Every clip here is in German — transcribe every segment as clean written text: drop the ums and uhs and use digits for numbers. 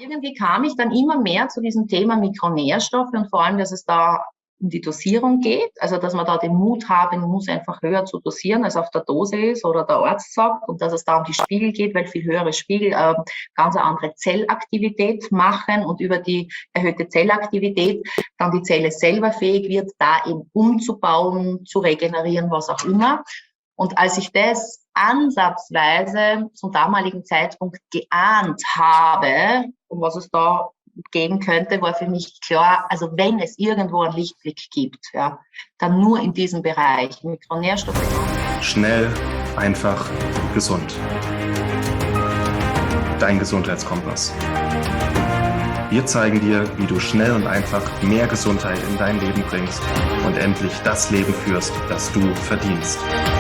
irgendwie kam ich dann immer mehr zu diesem Thema Mikronährstoffe und vor allem, dass es da um die Dosierung geht, also dass man da den Mut haben muss, einfach höher zu dosieren, als auf der Dose ist oder der Arzt sagt, und dass es da um die Spiegel geht, weil viel höhere Spiegel ganz eine andere Zellaktivität machen und über die erhöhte Zellaktivität dann die Zelle selber fähig wird, da eben umzubauen, zu regenerieren, was auch immer. Und als ich das ansatzweise zum damaligen Zeitpunkt geahnt habe, um was es da geben könnte, war für mich klar, also wenn es irgendwo einen Lichtblick gibt, ja, dann nur in diesem Bereich Mikronährstoffe. Schnell, einfach, gesund. Dein Gesundheitskompass. Wir zeigen dir, wie du schnell und einfach mehr Gesundheit in dein Leben bringst und endlich das Leben führst, das du verdienst.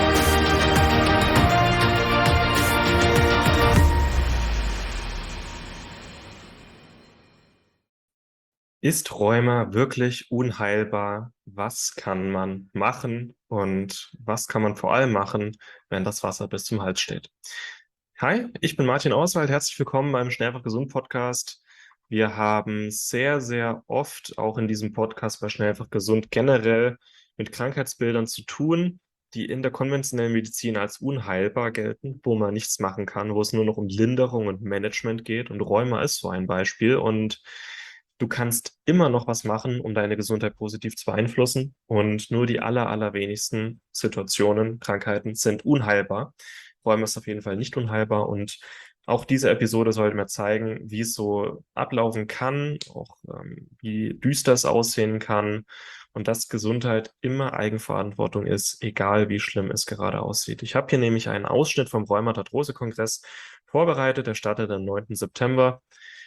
Ist Rheuma wirklich unheilbar? Was kann man machen und was kann man vor allem machen, wenn das Wasser bis zum Hals steht? Hi, ich bin Martin Auswald. Herzlich willkommen beim Schnell einfach gesund Podcast. Wir haben sehr, sehr oft auch in diesem Podcast bei Schnell einfach gesund generell mit Krankheitsbildern zu tun, die in der konventionellen Medizin als unheilbar gelten, wo man nichts machen kann, wo es nur noch um Linderung und Management geht. Und Rheuma ist so ein Beispiel. Und du kannst immer noch was machen, um deine Gesundheit positiv zu beeinflussen. Und nur die allerwenigsten Situationen, Krankheiten sind unheilbar. Rheuma ist auf jeden Fall nicht unheilbar. Und auch diese Episode sollte mir zeigen, wie es so ablaufen kann, auch wie düster es aussehen kann und dass Gesundheit immer Eigenverantwortung ist, egal wie schlimm es gerade aussieht. Ich habe hier nämlich einen Ausschnitt vom Rheumatoid-Arthrose-Kongress vorbereitet, der startet am 9. September.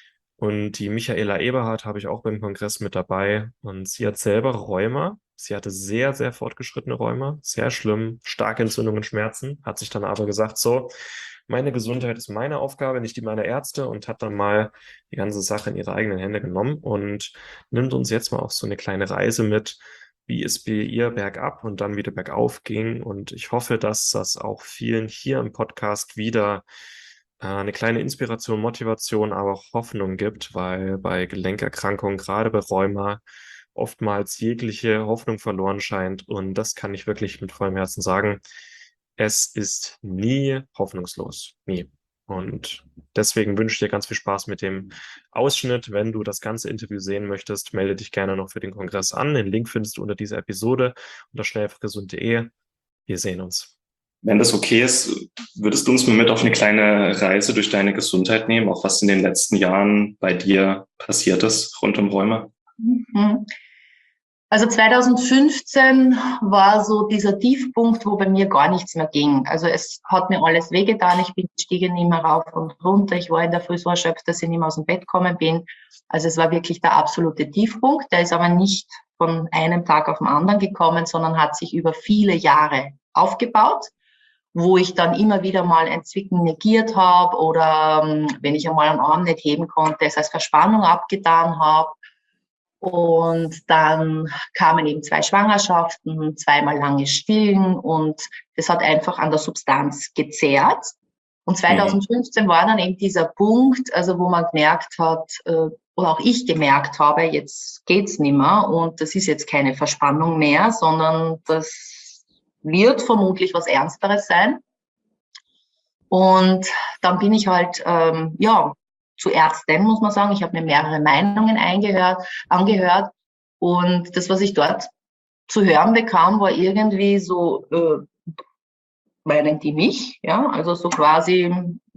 Und die Michaela Eberhardt habe ich auch beim Kongress mit dabei. Und sie hat selber Rheuma. Sie hatte sehr, sehr fortgeschrittene Rheuma, sehr schlimm, starke Entzündungen, Schmerzen, hat sich dann aber gesagt, so, meine Gesundheit ist meine Aufgabe, nicht die meiner Ärzte, und hat dann mal die ganze Sache in ihre eigenen Hände genommen und nimmt uns jetzt mal auf so eine kleine Reise mit, wie es bei ihr bergab und dann wieder bergauf ging. Und ich hoffe, dass das auch vielen hier im Podcast wieder eine kleine Inspiration, Motivation, aber auch Hoffnung gibt, weil bei Gelenkerkrankungen, gerade bei Rheuma, oftmals jegliche Hoffnung verloren scheint. Und das kann ich wirklich mit vollem Herzen sagen. Es ist nie hoffnungslos. Nie. Und deswegen wünsche ich dir ganz viel Spaß mit dem Ausschnitt. Wenn du das ganze Interview sehen möchtest, melde dich gerne noch für den Kongress an. Den Link findest du unter dieser Episode unter schnelleinfachgesund.de. Wir sehen uns. Wenn das okay ist, würdest du uns mal mit auf eine kleine Reise durch deine Gesundheit nehmen, auch was in den letzten Jahren bei dir passiert ist rund um Rheuma? Also 2015 war so dieser Tiefpunkt, wo bei mir gar nichts mehr ging. Also es hat mir alles wehgetan. Ich bin die Stiege nicht mehr rauf und runter. Ich war in der Früh so erschöpft, dass ich nicht mehr aus dem Bett gekommen bin. Also es war wirklich der absolute Tiefpunkt. Der ist aber nicht von einem Tag auf den anderen gekommen, sondern hat sich über viele Jahre aufgebaut, wo ich dann immer wieder mal ein Zwicken negiert habe oder wenn ich einmal einen Arm nicht heben konnte, es als Verspannung abgetan habe. Und dann kamen eben 2 Schwangerschaften, 2-mal lange Stillen und das hat einfach an der Substanz gezehrt. Und 2015 war dann eben dieser Punkt, also wo man gemerkt hat, oder auch ich gemerkt habe, jetzt geht's nicht mehr und das ist jetzt keine Verspannung mehr, sondern das wird vermutlich was Ernsteres sein. Und dann bin ich halt, zu Ärzten, muss man sagen. Ich habe mir mehrere Meinungen angehört. Und das, was ich dort zu hören bekam, war irgendwie so, meinen die mich, ja, also so quasi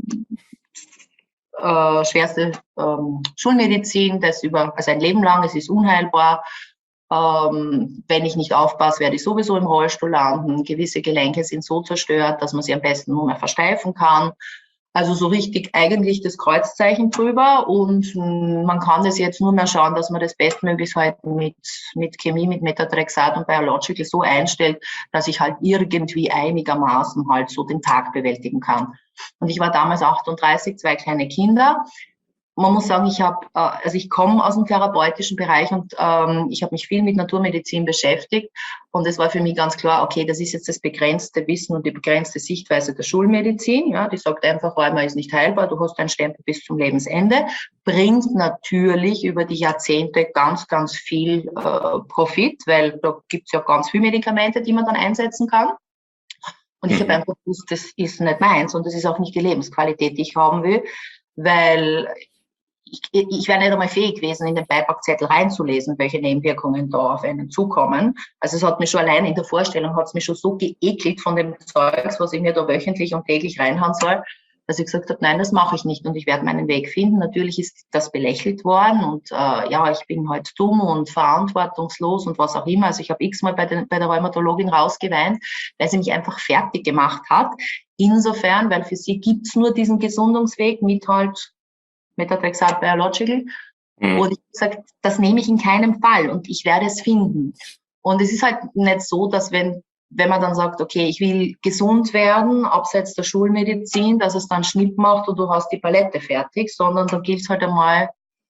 schwerste Schulmedizin, also ein Leben lang, es ist unheilbar. Wenn ich nicht aufpasse, werde ich sowieso im Rollstuhl landen. Gewisse Gelenke sind so zerstört, dass man sie am besten nur mehr versteifen kann. Also so richtig eigentlich das Kreuzzeichen drüber und man kann das jetzt nur mehr schauen, dass man das bestmöglichst halt mit Chemie, mit Methotrexat und Biological so einstellt, dass ich halt irgendwie einigermaßen halt so den Tag bewältigen kann. Und ich war damals 38, 2 kleine Kinder man muss sagen, ich komme aus dem therapeutischen Bereich und ich habe mich viel mit Naturmedizin beschäftigt und es war für mich ganz klar, okay, das ist jetzt das begrenzte Wissen und die begrenzte Sichtweise der Schulmedizin. Ja, die sagt einfach, Rheuma ist nicht heilbar, du hast einen Stempel bis zum Lebensende, bringt natürlich über die Jahrzehnte ganz, ganz viel Profit, weil da gibt's ja ganz viele Medikamente, die man dann einsetzen kann. Und ich habe einfach gewusst, das ist nicht meins und das ist auch nicht die Lebensqualität, die ich haben will, weil ich wäre nicht einmal fähig gewesen, in den Beipackzettel reinzulesen, welche Nebenwirkungen da auf einen zukommen. Also es hat mich schon allein in der Vorstellung, hat es mich schon so geekelt von dem Zeugs, was ich mir da wöchentlich und täglich reinhauen soll, dass ich gesagt habe, nein, das mache ich nicht und ich werde meinen Weg finden. Natürlich ist das belächelt worden und ich bin halt dumm und verantwortungslos und was auch immer. Also ich habe x-mal bei der Rheumatologin rausgeweint, weil sie mich einfach fertig gemacht hat. Insofern, weil für sie gibt's nur diesen Gesundungsweg mit halt Methotrexat Biological. Und ich habe gesagt, das nehme ich in keinem Fall und ich werde es finden. Und es ist halt nicht so, dass wenn man dann sagt, okay, ich will gesund werden, abseits der Schulmedizin, dass es dann Schnipp macht und du hast die Palette fertig, sondern da gilt es halt einmal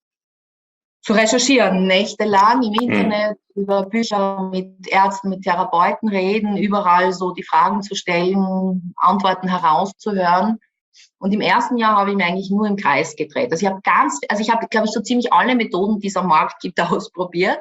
zu recherchieren, nächtelang im Internet, über Bücher mit Ärzten, mit Therapeuten reden, überall so die Fragen zu stellen, Antworten herauszuhören. Und im ersten Jahr habe ich mich eigentlich nur im Kreis gedreht. Also ich habe, glaube ich, so ziemlich alle Methoden, die es am Markt gibt, ausprobiert.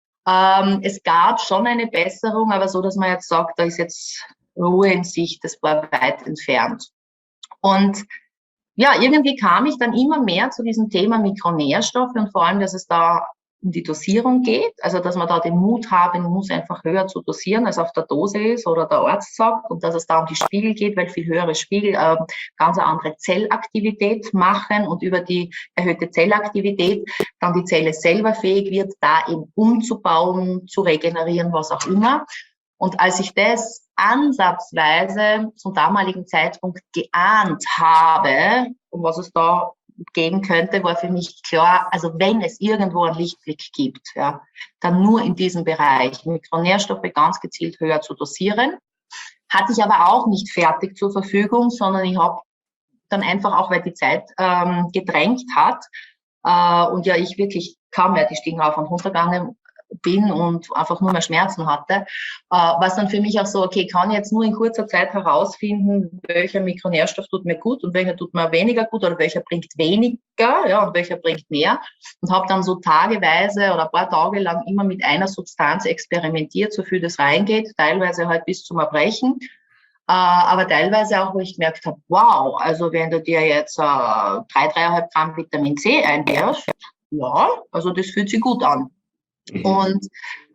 Es gab schon eine Besserung, aber so, dass man jetzt sagt, da ist jetzt Ruhe in Sicht, das war weit entfernt. Und ja, irgendwie kam ich dann immer mehr zu diesem Thema Mikronährstoffe und vor allem, dass es da um die Dosierung geht, also dass man da den Mut haben muss, einfach höher zu dosieren, als auf der Dose ist oder der Arzt sagt und dass es da um die Spiegel geht, weil viel höhere Spiegel ganz eine andere Zellaktivität machen und über die erhöhte Zellaktivität dann die Zelle selber fähig wird, da eben umzubauen, zu regenerieren, was auch immer. Und als ich das ansatzweise zum damaligen Zeitpunkt geahnt habe, um was es da geben könnte, war für mich klar, also wenn es irgendwo einen Lichtblick gibt, ja, dann nur in diesem Bereich, Mikronährstoffe ganz gezielt höher zu dosieren. Hatte ich aber auch nicht fertig zur Verfügung, sondern ich habe dann einfach auch, weil die Zeit gedrängt hat und ja ich wirklich kaum mehr die Stiegen rauf und runter gegangen bin und einfach nur mehr Schmerzen hatte, was dann für mich auch so, okay, kann ich jetzt nur in kurzer Zeit herausfinden, welcher Mikronährstoff tut mir gut und welcher tut mir weniger gut oder welcher bringt weniger, ja, und welcher bringt mehr und habe dann so tageweise oder ein paar Tage lang immer mit einer Substanz experimentiert, so viel das reingeht, teilweise halt bis zum Erbrechen, aber teilweise auch, wo ich gemerkt habe, wow, also wenn du dir jetzt 3,5 Gramm Vitamin C einwirfst, ja, also das fühlt sich gut an. Und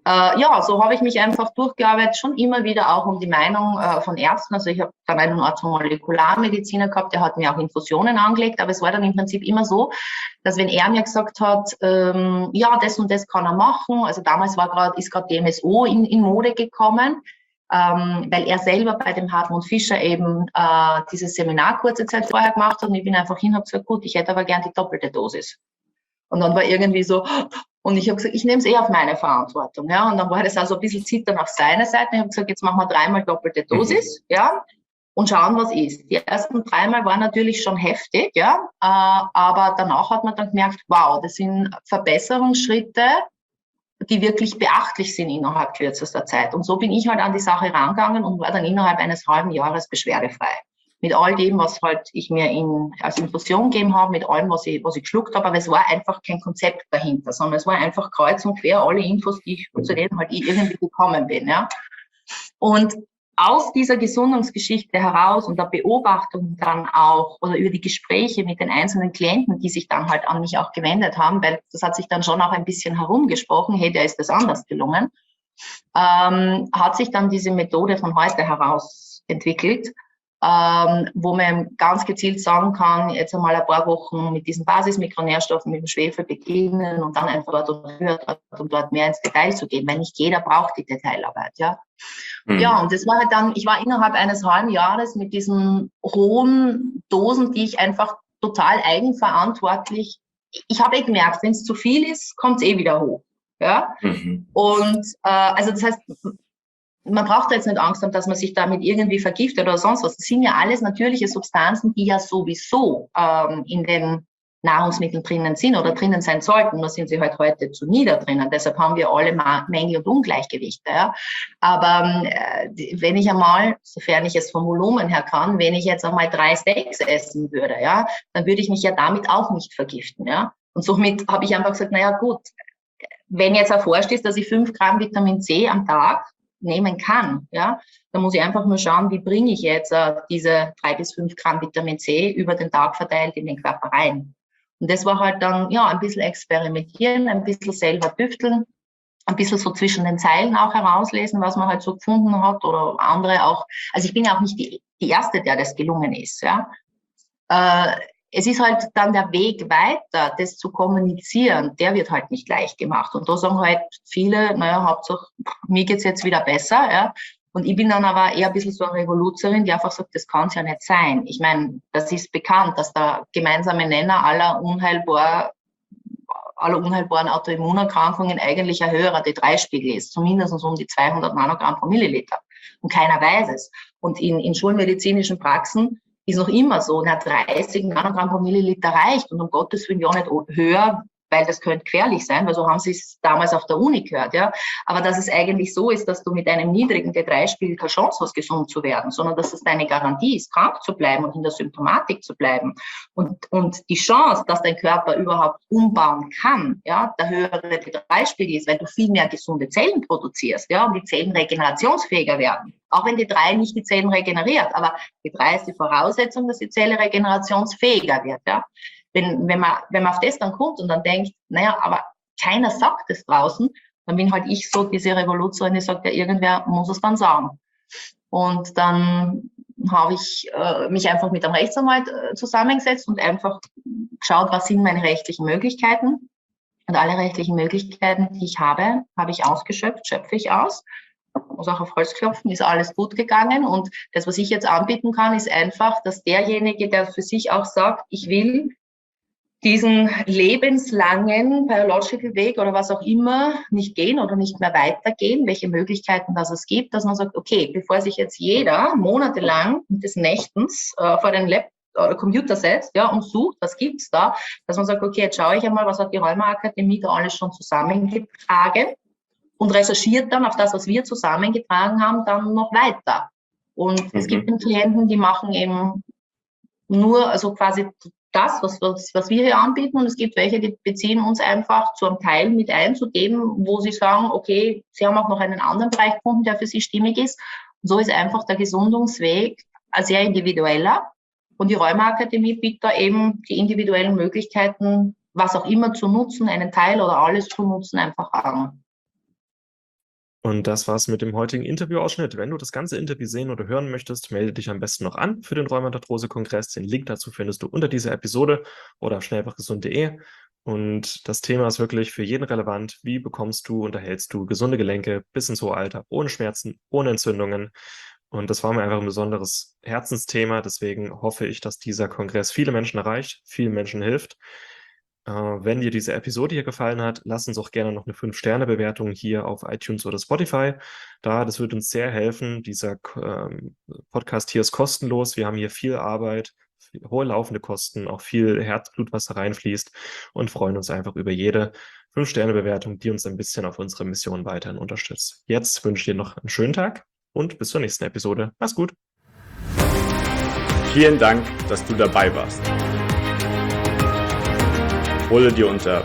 so habe ich mich einfach durchgearbeitet, schon immer wieder auch um die Meinung von Ärzten. Also ich habe dann einen Arzt von Molekularmediziner gehabt, der hat mir auch Infusionen angelegt, aber es war dann im Prinzip immer so, dass wenn er mir gesagt hat, das und das kann er machen, also damals ist gerade DMSO in Mode gekommen, weil er selber bei dem Hartmut Fischer eben dieses Seminar kurze Zeit vorher gemacht hat und ich bin einfach hin und habe gesagt, gut, ich hätte aber gern die doppelte Dosis. Und dann war irgendwie so, und ich habe gesagt, ich nehme es auf meine Verantwortung, ja. Und dann war das also ein bisschen Zittern auf seiner Seite. Ich habe gesagt, jetzt machen wir 3-mal doppelte Dosis, ja, und schauen, was ist. Die ersten 3-mal waren natürlich schon heftig, ja, aber danach hat man dann gemerkt, wow, das sind Verbesserungsschritte, die wirklich beachtlich sind innerhalb kürzester Zeit. Und so bin ich halt an die Sache rangegangen und war dann innerhalb eines halben Jahres beschwerdefrei. Mit all dem, was halt ich mir als Infusion gegeben habe, mit allem, was ich geschluckt habe, aber es war einfach kein Konzept dahinter, sondern es war einfach kreuz und quer alle Infos, zu denen halt ich irgendwie gekommen bin, ja. Und aus dieser Gesundungsgeschichte heraus und der Beobachtung dann auch oder über die Gespräche mit den einzelnen Klienten, die sich dann halt an mich auch gewendet haben, weil das hat sich dann schon auch ein bisschen herumgesprochen, hey, der ist das anders gelungen, hat sich dann diese Methode von heute heraus entwickelt, wo man ganz gezielt sagen kann, jetzt einmal ein paar Wochen mit diesen Basismikronährstoffen, mit dem Schwefel beginnen und dann einfach dort mehr ins Detail zu gehen, weil nicht jeder braucht die Detailarbeit, ja. Ja, und das war halt dann, ich war innerhalb eines halben Jahres mit diesen hohen Dosen, die ich einfach total eigenverantwortlich, ich habe gemerkt, wenn es zu viel ist, kommt es wieder hoch, ja. Und also das heißt, man braucht da jetzt nicht Angst haben, dass man sich damit irgendwie vergiftet oder sonst was. Das sind ja alles natürliche Substanzen, die ja sowieso in den Nahrungsmittel drinnen sind oder drinnen sein sollten, nur sind sie halt heute zu nieder drinnen. Deshalb haben wir alle Mängel und Ungleichgewichte. Ja. Aber wenn ich einmal, sofern ich es vom Volumen her kann, wenn ich jetzt einmal 3 Steaks essen würde, ja, dann würde ich mich ja damit auch nicht vergiften. Ja. Und somit habe ich einfach gesagt, naja gut, wenn jetzt erforscht ist, dass ich 5 Gramm Vitamin C am Tag nehmen kann, ja, dann muss ich einfach nur schauen, wie bringe ich jetzt diese 3 bis 5 Gramm Vitamin C über den Tag verteilt in den Körper rein. Und das war halt dann, ja, ein bisschen experimentieren, ein bisschen selber tüfteln, ein bisschen so zwischen den Zeilen auch herauslesen, was man halt so gefunden hat oder andere auch. Also ich bin ja auch nicht die Erste, der das gelungen ist, ja. Es ist halt dann der Weg weiter, das zu kommunizieren, der wird halt nicht leicht gemacht. Und da sagen halt viele, naja, Hauptsache, mir geht's jetzt wieder besser, ja. Und ich bin dann aber eher ein bisschen so eine Revoluzerin, die einfach sagt, das kann's ja nicht sein. Ich meine, das ist bekannt, dass der gemeinsame Nenner aller unheilbaren Autoimmunerkrankungen eigentlich ein höherer T3-Spiegel ist, zumindest um die 200 Nanogramm pro Milliliter. Und keiner weiß es. Und in schulmedizinischen Praxen ist noch immer so, 30 Nanogramm pro Milliliter reicht und um Gottes Willen ja nicht höher, weil das könnte gefährlich sein, weil so haben sie es damals auf der Uni gehört, ja. Aber dass es eigentlich so ist, dass du mit einem niedrigen T3-Spiegel keine Chance hast, gesund zu werden, sondern dass es deine Garantie ist, krank zu bleiben und in der Symptomatik zu bleiben. Und die Chance, dass dein Körper überhaupt umbauen kann, ja, der höhere T3-Spiegel ist, weil du viel mehr gesunde Zellen produzierst, ja, und die Zellen regenerationsfähiger werden. Auch wenn T3 nicht die Zellen regeneriert, aber T3 ist die Voraussetzung, dass die Zelle regenerationsfähiger wird, ja. Wenn man auf das dann kommt und dann denkt, naja, aber keiner sagt es draußen, dann bin halt ich so diese Revolution, die sagt, ja, irgendwer muss es dann sagen. Und dann habe ich mich einfach mit einem Rechtsanwalt zusammengesetzt und einfach geschaut, was sind meine rechtlichen Möglichkeiten. Und alle rechtlichen Möglichkeiten, die ich habe ich ausgeschöpft, schöpfe ich aus. Muss auch auf Holz klopfen, ist alles gut gegangen. Und das, was ich jetzt anbieten kann, ist einfach, dass derjenige, der für sich auch sagt, ich will diesen lebenslangen Biological Weg oder was auch immer nicht gehen oder nicht mehr weitergehen, welche Möglichkeiten das es gibt, dass man sagt, okay, bevor sich jetzt jeder monatelang des Nächtens vor den Computer setzt, ja, und sucht, was gibt's da, dass man sagt, okay, jetzt schaue ich einmal, was hat die Rheuma-Akademie da alles schon zusammengetragen und recherchiert dann auf das, was wir zusammengetragen haben, dann noch weiter. Und es gibt Klienten, die machen eben nur, also quasi das, was wir hier anbieten, und es gibt welche, die beziehen uns einfach zu einem Teil mit einzugeben, wo sie sagen, okay, sie haben auch noch einen anderen Bereich gefunden, der für sie stimmig ist. Und so ist einfach der Gesundungsweg ein sehr individueller. Und die Rheuma-Akademie bietet da eben die individuellen Möglichkeiten, was auch immer zu nutzen, einen Teil oder alles zu nutzen, einfach an. Und das war's mit dem heutigen Interviewausschnitt. Wenn du das ganze Interview sehen oder hören möchtest, melde dich am besten noch an für den Rheumatarthrose-Kongress. Den Link dazu findest du unter dieser Episode oder auf schnellfachgesund.de. Und das Thema ist wirklich für jeden relevant. Wie bekommst du und erhältst du gesunde Gelenke bis ins hohe Alter, ohne Schmerzen, ohne Entzündungen? Und das war mir einfach ein besonderes Herzensthema. Deswegen hoffe ich, dass dieser Kongress viele Menschen erreicht, vielen Menschen hilft. Wenn dir diese Episode hier gefallen hat, lass uns auch gerne noch eine 5-Sterne-Bewertung hier auf iTunes oder Spotify da. Das wird uns sehr helfen. Dieser Podcast hier ist kostenlos. Wir haben hier viel Arbeit, hohe laufende Kosten, auch viel Herzblut, was da reinfließt, und freuen uns einfach über jede 5-Sterne-Bewertung, die uns ein bisschen auf unserer Mission weiterhin unterstützt. Jetzt wünsche ich dir noch einen schönen Tag und bis zur nächsten Episode. Mach's gut. Vielen Dank, dass du dabei warst. Hole dir unter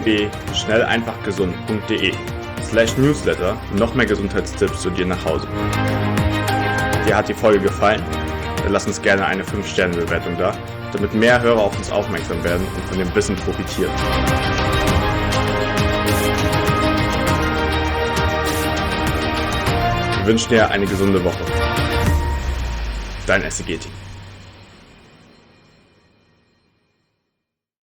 www.schnelleinfachgesund.de/Newsletter noch mehr Gesundheitstipps zu dir nach Hause. Dir hat die Folge gefallen? Dann lass uns gerne eine 5-Sterne-Bewertung da, damit mehr Hörer auf uns aufmerksam werden und von dem Wissen profitieren. Wir wünschen dir eine gesunde Woche. Dein SCG-Team.